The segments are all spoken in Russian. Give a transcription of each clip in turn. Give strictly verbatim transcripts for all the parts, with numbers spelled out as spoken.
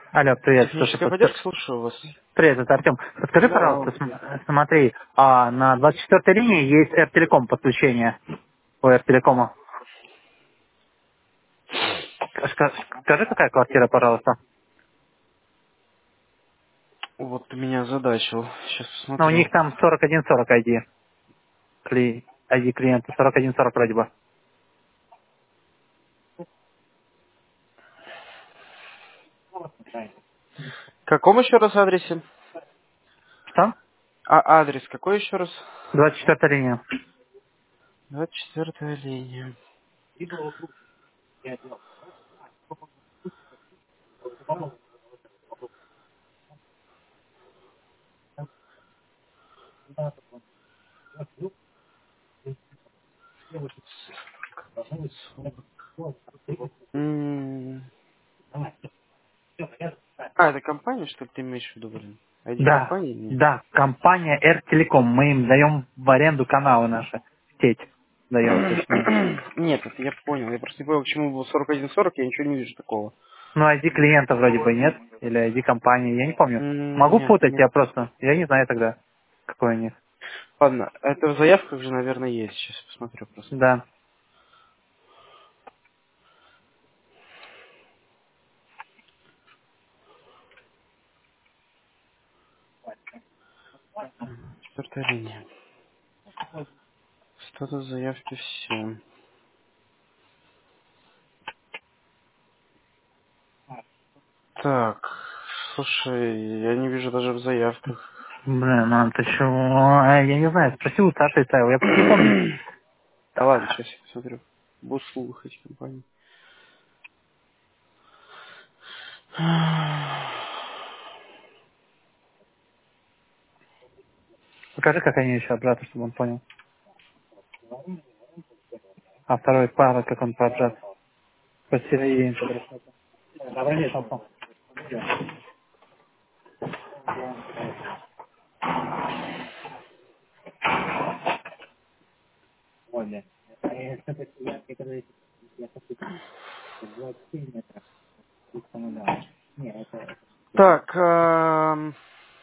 Алло, привет. Слушай, Техническая подска- поддержка, слушаю вас. привет, это Артем. Подскажи, Да. пожалуйста, см- смотри, а на двадцать четвёртой линии есть R-Telecom подключение у R-Telecom. Ска- Скажи, какая квартира, пожалуйста? Вот ты меня озадачил. Сейчас Ну, у посмотрю. них там сорок один сорок ай ди. Кли- ай ди клиента сорок один сорок вроде бы. В каком еще раз адресе? Что? А адрес какой еще раз? двадцать четвёртая линия. двадцать четвёртая линия. М. А, это компания, что ли, ты имеешь в виду, блин? ай ди Да, компании? Нет. да, компания R-Telecom. Мы им даем в аренду каналы наши. Сеть даем, точнее. Нет, это я понял. Я просто не понял, почему был сорок один сорок, я ничего не вижу такого. Ну, ай ди клиента вроде бы нет. Или ай ди компании, я не помню. М, Могу Нет, путать, нет. я просто, я не знаю тогда, какой у них. Ладно, это в заявках же, наверное, есть. Сейчас посмотрю просто. Да. Четвертая линия. Статус заявки все. Так, слушай, я не вижу даже в заявках. Блин, ну ты чего? Ай, я не знаю, спроси у Саши Исаева, я просто не помню. Да ладно, сейчас я посмотрю. В услугах этих компаний. Покажи, как они еще обжаты, чтобы он понял. А второй пара, как он поджат. Посередине. Давай мне толпом. Так, эм,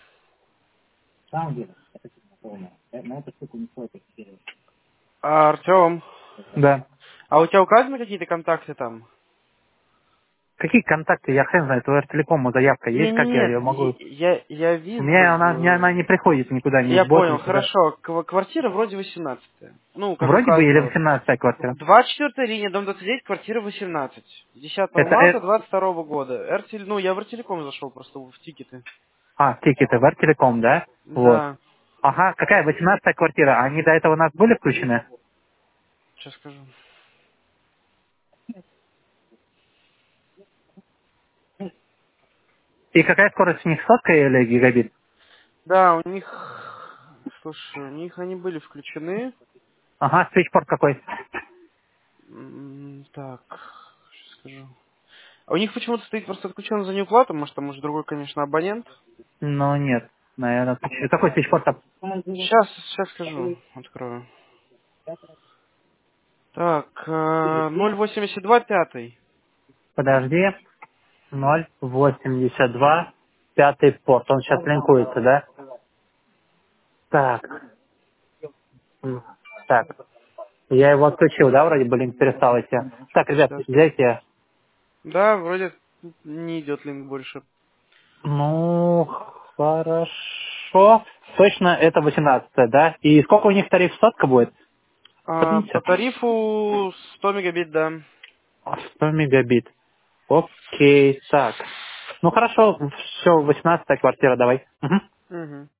Артем, Да. а у тебя указаны какие-то контакты там? Какие контакты? Я хрен знает, у R-Telecom заявка есть, Не, не, как я нет, ее могу... я, я У меня она, мне вижу. она не приходит никуда, ни Я в бот, понял, никуда. хорошо. Ква- Квартира вроде восемнадцатая. Ну, как Вроде бы или указано. восемнадцатая квартира. двадцать четвёртая линия, дом двадцать девять, квартира восемнадцать. десятого Это, марта э, двадцать второго года. Эртель, ну, я в Артелеком зашел просто в тикеты. а, тикеты в R-Telecom, да? Вот. Да, Ага, какая восемнадцатая квартира? Они до этого у нас были включены? сейчас скажу. И какая скорость у них, сотка или гигабит? Да, у них, слушай, у них они были включены. Ага, свитчпорт какой? М, Так, сейчас скажу. А у них почему-то стоит просто отключен за неуплату, может, там уже другой, конечно, абонент. Ну, нет, наверное. Какой свитчпорт там? Сейчас, сейчас скажу, открою. Так, э, ноль восемьдесят два пятый. Подожди. ноль восемьдесят два, пятый порт. Он сейчас линкуется, да? Так. М, Так. Я его отключил, да, вроде бы линк перестал идти. Так, ребят, Сейчас. взять. Да, вроде не идет линк больше. Ну, хорошо. Точно это восемнадцатая, да? И сколько у них тариф, сотка будет? А, по сто пятьдесят? тарифу сто мегабит, да. сто мегабит. Окей, так. Ну хорошо, все, восемнадцатая квартира, давай. Мгм. Угу.